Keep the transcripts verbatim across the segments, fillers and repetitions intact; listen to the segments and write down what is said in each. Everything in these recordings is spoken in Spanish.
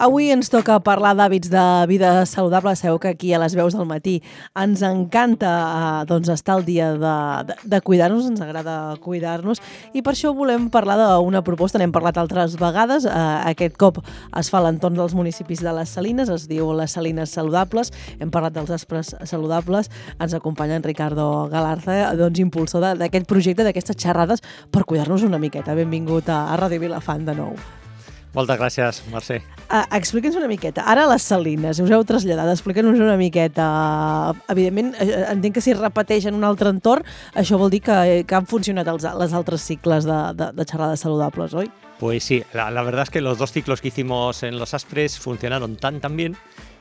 Avui ens toca parlar d'hàbits de vida saludable. Sabeu que aquí a les veus del matí ens encanta eh, doncs estar al dia de, de, de cuidar-nos, ens agrada cuidar-nos, i per això volem parlar d'una proposta. N'hem parlat altres vegades. Eh, aquest cop es fa a l'entorn dels municipis de les Salines, es diu les Salines Saludables. Hem parlat dels aspres saludables. Ens acompanya en Ricardo Galarza, doncs, impulsor d'aquest projecte, d'aquestes xerrades per cuidar-nos una miqueta. Benvingut a, a Ràdio Vilafant de nou. Moltes gràcies, Mercè. Uh, Explica'ns una miqueta. Ara a les Salines, us heu traslladat, explica'ns una miqueta. Evidentment, entenc que si es repeteix en un altre entorn, això vol dir que, que han funcionat els, les altres cicles de, de, de xerrades saludables, oi? Pues sí, la, la verdad es que los dos ciclos que hicimos en los Aspres funcionaron tan tan bien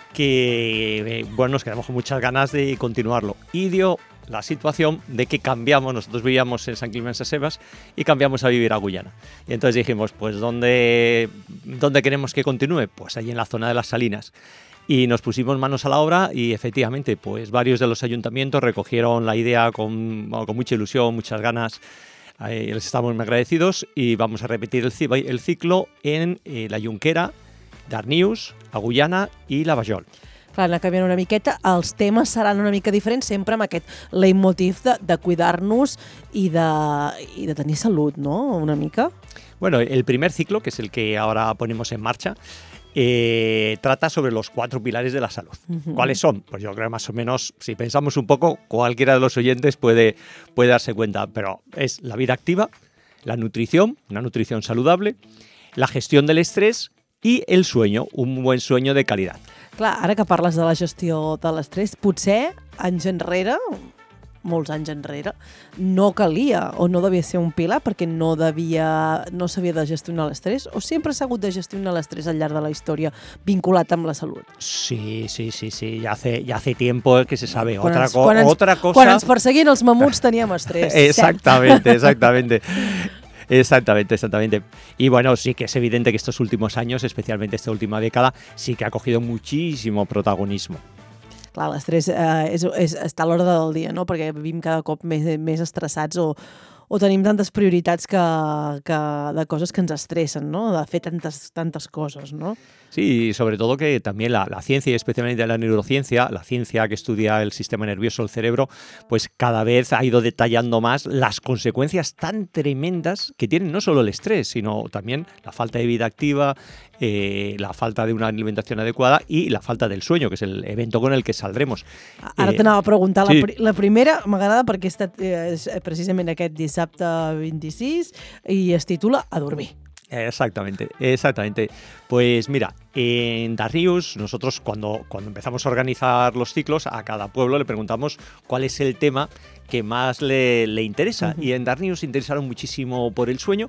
que eh, bueno, nos quedamos con muchas ganas de continuarlo. Y dio la situación de que cambiamos, nosotros vivíamos en San Climent Sescebes y cambiamos a vivir a Guyana. Y entonces dijimos, pues ¿dónde, ¿dónde queremos que continúe? Pues ahí en la zona de las Salinas. Y nos pusimos manos a la obra y efectivamente, pues varios de los ayuntamientos recogieron la idea con, bueno, con mucha ilusión, muchas ganas. Eh, les estamos muy agradecidos y vamos a repetir el, el ciclo en eh, la Junquera, Darnius, a Guyana i la Vajol. Clar, anar canviant una miqueta, els temes seran una mica diferents, sempre amb aquest leitmotiv de, de cuidar-nos i de, i de tenir salut, ¿no? Una mica. Bueno, el primer ciclo, que es el que ahora ponemos en marcha, eh, trata sobre los cuatro pilares de la salud. Uh-huh. ¿Cuáles son? Pues yo creo que más o menos, si pensamos un poco, cualquiera de los oyentes puede, puede darse cuenta, pero es la vida activa, la nutrición, una nutrición saludable, la gestión del estrés i el sueño, un buen sueño de calidad. Clar, ara que parles de la gestió de l'estrès, potser anys enrere, molts anys enrere, no calia o no devia ser un pilar perquè no devia, no s'havia de gestionar l'estrès, o sempre s'ha hagut de gestionar l'estrès al llarg de la història vinculat amb la salut? Sí, sí, sí, sí, ya hace, ya hace tiempo que se sabe. Quan otra, ens, co quan ens, otra cosa... Quan ens perseguien els mamuts teníem estrès. Exactamente, exactamente. Exactamente, exactamente. Y bueno, sí que es evidente que estos últimos años, especialmente esta última década, sí que ha cogido muchísimo protagonismo. Clar, l'estrès eh, és, és, està a l'hora del dia, no? Perquè vivim cada cop més, més estressats o, o tenim tantes prioritats que, que, de coses que ens estressen, no? De fer tantes, tantes coses, no? Sí, y sobre todo que también la, la ciencia y especialmente la neurociencia, la ciencia que estudia el sistema nervioso, el cerebro, pues cada vez ha ido detallando más las consecuencias tan tremendas que tienen no solo el estrés, sino también la falta de vida activa, eh, la falta de una alimentación adecuada y la falta del sueño, que es el evento con el que saldremos. Ara eh, t'anava a preguntar, sí. la, pri la primera m'agrada perquè ha estat eh, és precisament aquest dissabte vint-i-sis i es titula A dormir. Exactamente, exactamente. Pues mira, en Darnius nosotros cuando, cuando empezamos a organizar los ciclos, a cada pueblo le preguntamos cuál es el tema que más le, le interesa. Uh-huh. Y en Darnius se interesaron muchísimo por el sueño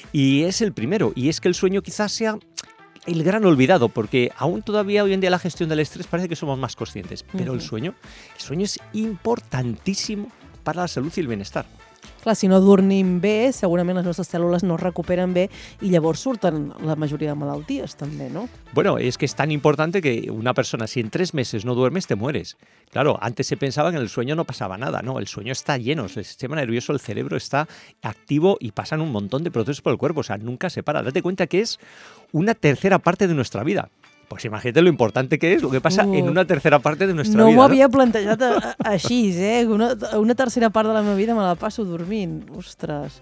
y es el primero. Y es que el sueño quizás sea el gran olvidado, porque aún todavía hoy en día la gestión del estrés parece que somos más conscientes. Pero uh-huh. el sueño, el sueño es importantísimo para la salud y el bienestar. Clar, si no dormim bé, segurament les nostres cèl·lules no es recuperen bé i llavors surten la majoria de malalties també, ¿no? Bueno, es que es tan importante que una persona, si en tres meses no duermes, te mueres. Claro, antes se pensaba que en el sueño no pasaba nada, no, el sueño está lleno, el sistema nervioso, el cerebro está activo y pasan un montón de procesos por el cuerpo, o sea, nunca se para. Date cuenta que es una tercera parte de nuestra vida. Pues imagínate lo importante que es lo que pasa uh, en una tercera parte de nuestra no vida. No m'ho havia plantejat a, a, així, eh? Una, una tercera part de la meva vida me la passo dormint. Ostres.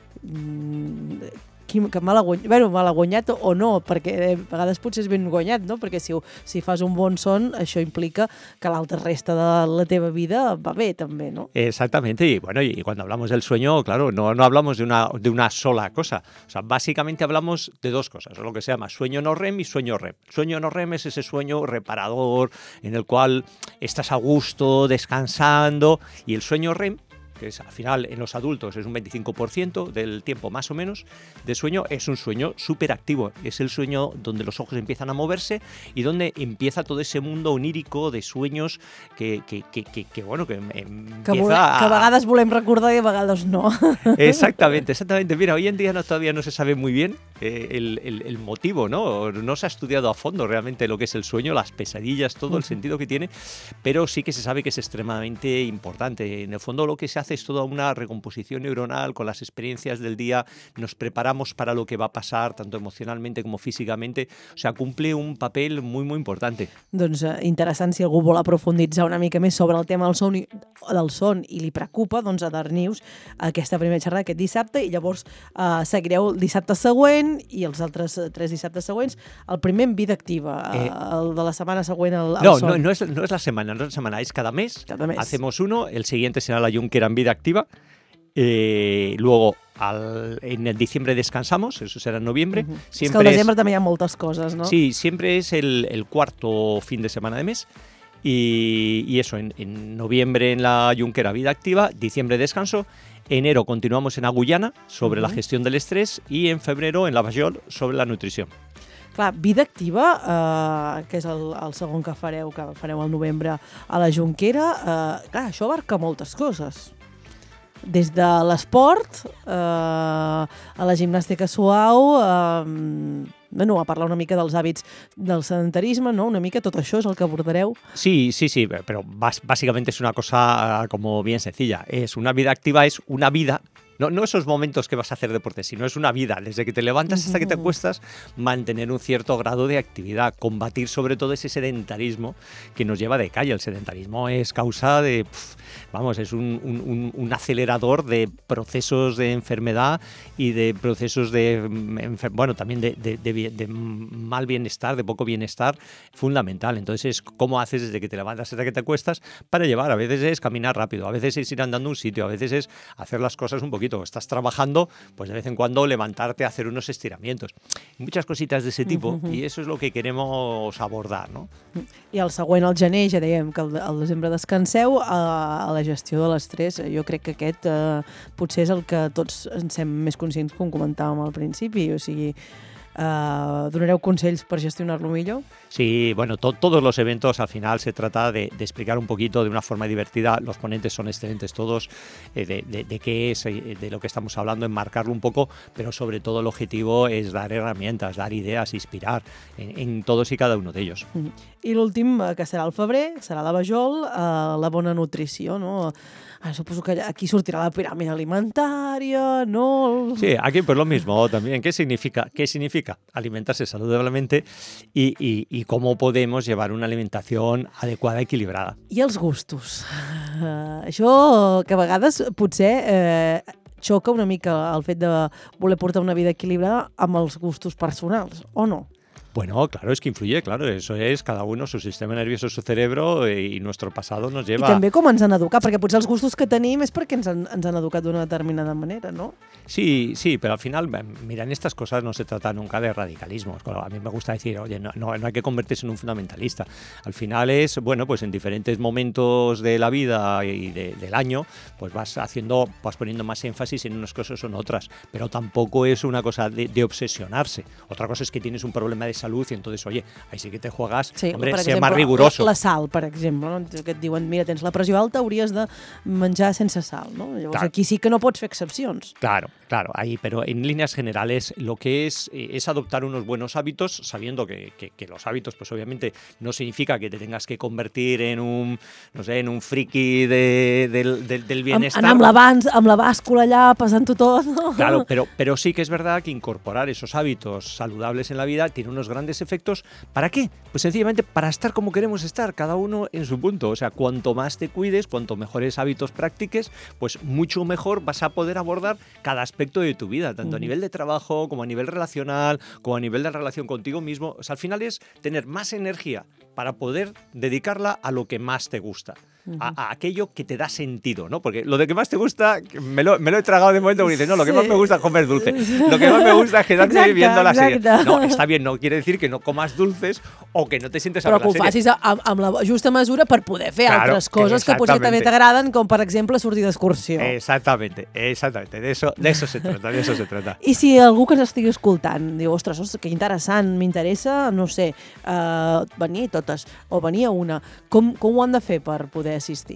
Mm, que me l'ha guanyat, bueno, me l'ha guanyat o no, perquè a vegades potser és ben guanyat, no? Perquè si, si fas un bon son, això implica que l'altra resta de la teva vida va bé també, no? Exactamente, y bueno, y cuando hablamos del sueño, claro, no, no hablamos de una, de una sola cosa, o sea, básicamente hablamos de dos cosas, lo que se llama sueño no REM y sueño REM. Sueño no REM es ese sueño reparador en el cual estás a gusto, descansando, y el sueño REM, que es, al final en los adultos es un veinticinco por ciento del tiempo más o menos de sueño, es un sueño súper activo. Es el sueño donde los ojos empiezan a moverse y donde empieza todo ese mundo onírico de sueños que, que, que, que, que bueno, que empieza que, vole, a... que a vegades volem recordar i a vegades no. Exactamente, exactamente. Mira, hoy en día no, todavía no se sabe muy bien eh, el, el, el motivo, ¿no? No se ha estudiado a fondo realmente lo que es el sueño, las pesadillas, todo el sentido que tiene, pero sí que se sabe que es extremadamente importante. En el fondo lo que se hace haces toda una recomposición neuronal con las experiencias del día, nos preparamos para lo que va a pasar, tanto emocionalmente como físicamente. O sea, cumple un papel muy, muy importante. Doncs eh, interessant, si algú vol aprofunditzar una mica més sobre el tema del son i, del son i li preocupa, doncs adhernius a aquesta primera xerrada aquest dissabte i llavors eh, seguireu el dissabte següent i els altres eh, tres dissabtes següents. El primer en vida activa, eh, el de la setmana següent al, al no, son. No, no es, no es la semana, no es la semana, es cada mes. Cada mes. Hacemos uno, el siguiente será la Junquera en vida activa. Eh, luego al, en el diciembre descansamos, eso será en noviembre. Uh-huh. Siempre és que al desembre es, també hi ha moltes coses, no? Sí, siempre es el, el cuarto fin de semana de mes. Y, y eso, en, en noviembre en la Junquera vida activa, diciembre descanso, enero continuamos en Agullana sobre uh-huh. la gestión del estrés y en febrero en la Vajol sobre la nutrición. Clar, vida activa, eh, que és el, el segon que fareu, que fareu al novembre a la Junquera, eh, clar, això abarca moltes coses. Des de l'esport, eh, a la gimnàstica suau, eh, bueno, a parlar una mica dels hàbits del sedentarisme, ¿no? Una mica tot això és el que abordareu. Sí, sí, sí, pero básicamente es una cosa como bien sencilla. Es una vida activa, es una vida. No, no esos momentos que vas a hacer deporte, sino es una vida, desde que te levantas hasta que te acuestas, mantener un cierto grado de actividad, combatir sobre todo ese sedentarismo que nos lleva de calle. El sedentarismo es causa de, pff, vamos, es un, un, un acelerador de procesos de enfermedad y de procesos de, bueno, también de, de, de, de mal bienestar, de poco bienestar, fundamental. Entonces es cómo haces desde que te levantas hasta que te acuestas para llevar. A veces es caminar rápido, a veces es ir andando a un sitio, a veces es hacer las cosas un poquito. Estás trabajando, pues de vez en cuando levantarte a hacer unos estiramientos. Muchas cositas de ese tipo, uh-huh. y eso es lo que queremos abordar, no? I el següent, al gener, ja dèiem que al desembre descanseu, a, a la gestió de l'estrès. Jo crec que aquest eh, potser és el que tots ens sem més conscients, com comentàvem al principi, o sigui, Uh, ¿donareu consells per gestionar-lo millor? Sí, bueno, to todos los eventos al final se trata de, de explicar un poquito de una forma divertida. Los ponentes son excelentes todos, eh, de, de, de qué es, eh, de lo que estamos hablando, enmarcarlo un poco, pero sobre todo el objetivo es dar herramientas, dar ideas, inspirar en, en todos y cada uno de ellos. Mm. I l'últim, que serà al febrer, serà la Vajol, uh, la bona nutrició, no? Ah, suposo que aquí sortirà la piràmide alimentària, ¿no? Sí, aquí pues lo mismo también. ¿Qué significa? ¿Qué significa? Alimentarse saludablemente y, y, y cómo podemos llevar una alimentación adecuada, equilibrada. I els gustos. Uh, això que a vegades potser eh, xoca una mica el fet de voler portar una vida equilibrada amb els gustos personals, o no? Bueno, claro, es que influye, claro, eso es cada uno, su sistema nervioso, su cerebro y nuestro pasado nos lleva... I també com ens han educat, perquè potser els gustos que tenim és perquè ens han, ens han educat d'una determinada manera, ¿no? Sí, sí, pero al final, mira, en estas cosas no se trata nunca de radicalismo. A mí me gusta decir, oye, no, no, no hay que convertirse en un fundamentalista. Al final es, bueno, pues en diferentes momentos de la vida y de, del año, pues vas haciendo, vas poniendo más énfasis en unas cosas o en otras, pero tampoco es una cosa de, de obsesionarse. Otra cosa es que tienes un problema de salud y entonces, oye, ahí sí que te juegas, sí, hombre, per ser exemple, más riguroso. La, la sal, per exemple, no? Que et diuen, mira, tens la pressió alta, hauries de menjar sense sal, no? Llavors claro. Aquí sí que no pots fer excepcions. Claro, claro, ahí, pero en líneas generales lo que es es adoptar unos buenos hábitos, sabiendo que, que, que los hábitos, pues obviamente no significa que te tengas que convertir en un, no sé, en un friki de, del, del, del bienestar. Anar amb la, bans, amb la bàscula allà, pesant-ho tot, no? Claro, pero, pero sí que es verdad que incorporar esos hábitos saludables en la vida tiene unos grandes efectos. ¿Para qué? Pues sencillamente para estar como queremos estar, cada uno en su punto. O sea, cuanto más te cuides, cuanto mejores hábitos practiques, pues mucho mejor vas a poder abordar cada aspecto de tu vida, tanto a nivel de trabajo, como a nivel relacional, como a nivel de relación contigo mismo. O sea, al final es tener más energía para poder dedicarla a lo que más te gusta. A, a aquello que te da sentido, ¿no? Porque lo de que más te gusta, me lo, me lo he tragado de momento porque dices, no, lo que sí. más me gusta es comer dulce. Lo que más me gusta es quedarte exacte, viendo la serie. No, està bien, no quiere decir que no comas dulces o que no te sientes a Però ver la serie. Però que ho facis amb, amb la justa mesura per poder fer claro, altres coses que, que potser també t'agraden, com per exemple sortir d'excursió. Exactamente, exactamente. De eso, de eso se trata, de eso se trata. I si algú que ens estigui escoltant diu, ostres, ostres que interessant, m'interessa, no sé, uh, venir a totes o venir a una, com, com ho han de fer per poder assistir?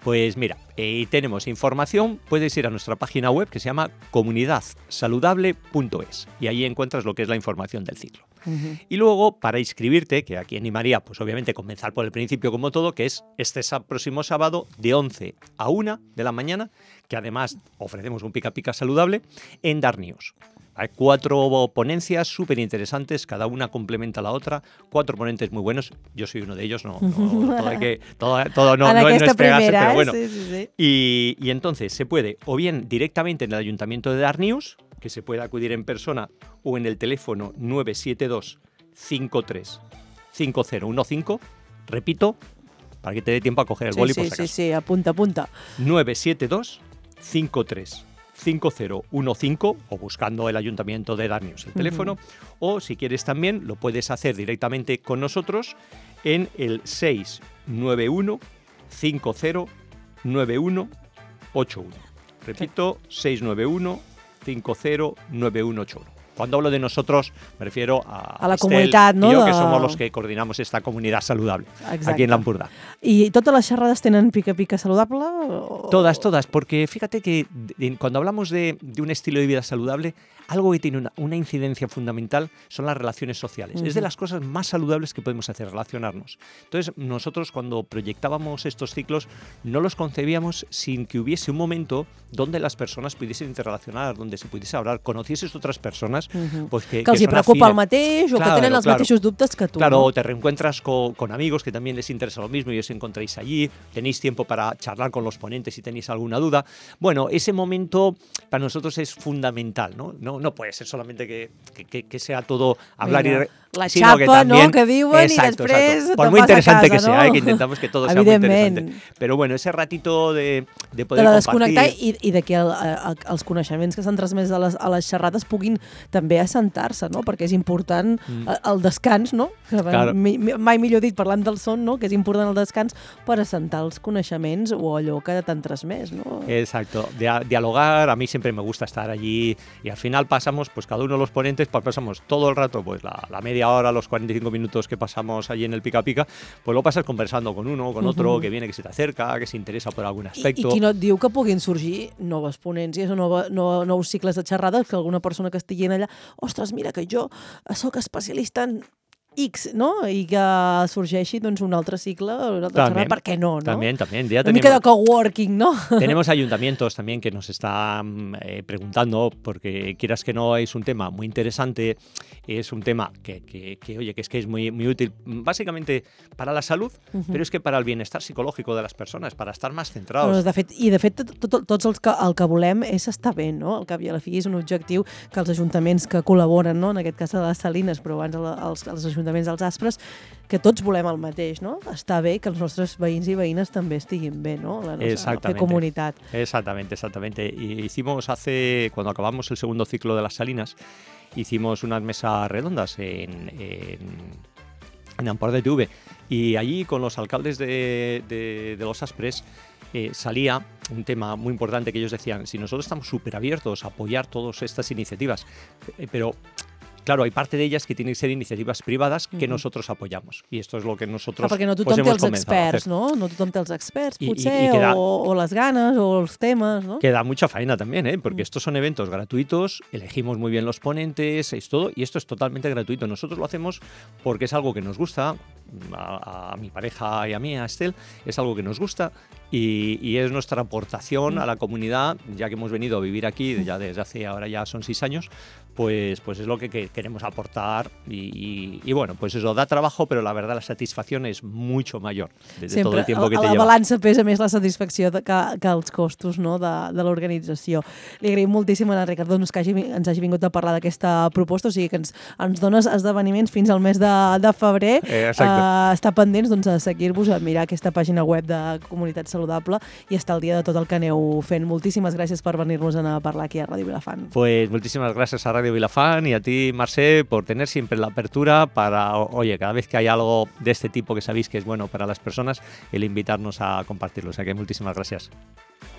Pues mira, eh, tenemos información, puedes ir a nuestra página web que se llama comunidad saludable punto es y ahí encuentras lo que es la información del ciclo. Uh-huh. Y luego, para inscribirte, que aquí animaría, pues obviamente comenzar por el principio como todo, que es este próximo sábado de once a una de la mañana, que además ofrecemos un pica pica saludable en Darnius. Hay cuatro ponencias súper interesantes, cada una complementa a la otra, cuatro ponentes muy buenos, yo soy uno de ellos, no, no todo, hay que, todo, todo no, no, no es pegarse, pero bueno. Sí, sí, sí. Y, y entonces se puede, o bien directamente en el Ayuntamiento de Darnius, que se puede acudir en persona, o en el teléfono nueve siete dos cinco tres cinco cero uno cinco, repito, para que te dé tiempo a coger el sí, boli sí, por si acaso. Sí, sí, apunta, apunta. nueve siete dos cinco tres cinco cero uno cinco o buscando el Ayuntamiento de Darnius el teléfono, uh-huh. o si quieres también lo puedes hacer directamente con nosotros en el seis nueve uno cinco cero nueve uno ocho uno. Repito, seis nueve uno cinco cero nueve uno ocho uno. Cuando hablo de nosotros, me refiero a, a la Estel comunitat, no? I jo, de... que som els que coordinamos esta comunidad saludable. Exacte. Aquí en l'Empordà. ¿Y todas las xerrades tienen pica pica saludable? O... Todas, todas, porque fíjate que de, cuando hablamos de, de un estilo de vida saludable, algo que tiene una, una incidencia fundamental son las relaciones sociales. Uh-huh. Es de las cosas más saludables que podemos hacer, relacionarnos. Entonces, nosotros cuando proyectábamos estos ciclos, no los concebíamos sin que hubiese un momento donde las personas pudiesen interrelacionar, donde se pudiese hablar, conocieses otras personas, uh-huh. pues que, que els que hi preocupa afines. El mateix o claro, que tenen els claro. mateixos dubtes que tu. Claro, ¿no? o te reencuentras con, con amigos que también les interesa lo mismo y os encontráis allí, tenéis tiempo para charlar con los ponentes si tenéis alguna duda. Bueno, ese momento para nosotros es fundamental, ¿no? No, no puede ser solamente que, que, que sea todo hablar Mira, y... La sino xapa, que también, no?, que diuen exacto, i després exacto. Por muy interesante casa, que sea, no? ¿eh? Que intentamos que todo sea muy interesante. Pero bueno, ese ratito de, de poder de la compartir... desconnectar i, i de que el, el, els coneixements que s'han transmès a les, a les xerrades puguin també assentar-se, no? Perquè és important mm. el descans, no? Claro. Mai millor dit, parlant del son, no? Que és important el descans per assentar els coneixements o allò que t'han transmès, no? Exacto. Dia- dialogar, a mí siempre me gusta estar allí y al final pasamos, pues cada uno de los ponentes, pues pasamos todo el rato, pues la, la media hora, los cuarenta y cinco minutos que pasamos allí en el Pica Pica, pues lo pasas conversando con uno, con otro, uh-huh. que viene, que se te acerca, que se interesa por algún aspecto. I, i qui no et diu que puguin sorgir noves ponències o nova, no, nous cicles de xerrades, que alguna persona que estigui allà, ostres, mira que jo sóc especialista en X, ¿no? Y que sorgeixi doncs, un altre cicle, una altra xerrada, ¿per què no? no? También, también. Ya una tenemos, mica de coworking, ¿no? Tenemos ayuntamientos también que nos están eh, preguntando, porque quieras que no, es un tema muy interesante, es un tema que, que, que oye, que es que es muy, muy útil, básicamente para la salud, uh-huh. però és que para el bienestar psicológico de las personas, para estar más centrados. Bueno, de fet, I de fet, tot, tot, tots els que, el que volem és estar bé, no? Al cap i a la fi és un objectiu que els ajuntaments que col·laboren, no? En aquest cas a les Salines, però abans els, els ajuntaments dels Aspres, que tots volem el mateix, no? Està bé que els nostres veïns i veïnes també estiguin bé, ¿no? La nostra comunitat. Exactamente, exactamente. Y hicimos hace, cuando acabamos el segundo ciclo de las Salinas, hicimos unas mesas redondas en, en, en Empordà T V y allí con los alcaldes de, de, de los Aspres eh, salía un tema muy importante que ellos decían, si nosotros estamos súper abiertos a apoyar todas estas iniciativas, eh, pero... Claro, hay parte de ellas que tienen que ser iniciativas privadas que uh-huh. nosotros apoyamos. Y esto es lo que nosotros ah, perquè no tothom pues, té hemos els experts, no? No tothom té els experts, y, potser, y, y queda, o, o les ganes, o els temes, ¿no? Queda mucha faena también, ¿eh? Porque uh-huh. estos son eventos gratuitos, elegimos muy bien los ponentes, es todo, y esto es totalmente gratuito. Nosotros lo hacemos porque es algo que nos gusta, a, a mi pareja y a mí, a Estel, es algo que nos gusta y, y es nuestra aportación uh-huh. a la comunidad, ya que hemos venido a vivir aquí ya desde hace, ahora ya son seis años, pues, pues es lo que, que queremos aportar y, y, y bueno, pues eso da trabajo, pero la verdad la satisfacción es mucho mayor de, de todo el tiempo que te lleva. lleva. A la balança pesa més la satisfacció de, que, que els costos, no? de, de l'organització. Li agraïm moltíssim a Ricard doncs, que hagi, ens hagi vingut a parlar d'aquesta proposta, o sigui que ens, ens dones esdeveniments fins al mes de, de febrer. Eh, uh, estar pendents doncs, a seguir-vos, a mirar aquesta pàgina web de Comunitat Saludable i estar al dia de tot el que aneu fent. Moltíssimes gràcies per venir-nos a parlar aquí a Ràdio Vilafant. Pues muchísimas gracias a Radio Vilafant y a ti, Mercè, por tener siempre la apertura para, oye, cada vez que hay algo de este tipo que sabéis que es bueno para las personas, el invitarnos a compartirlo. O sea que muchísimas gracias.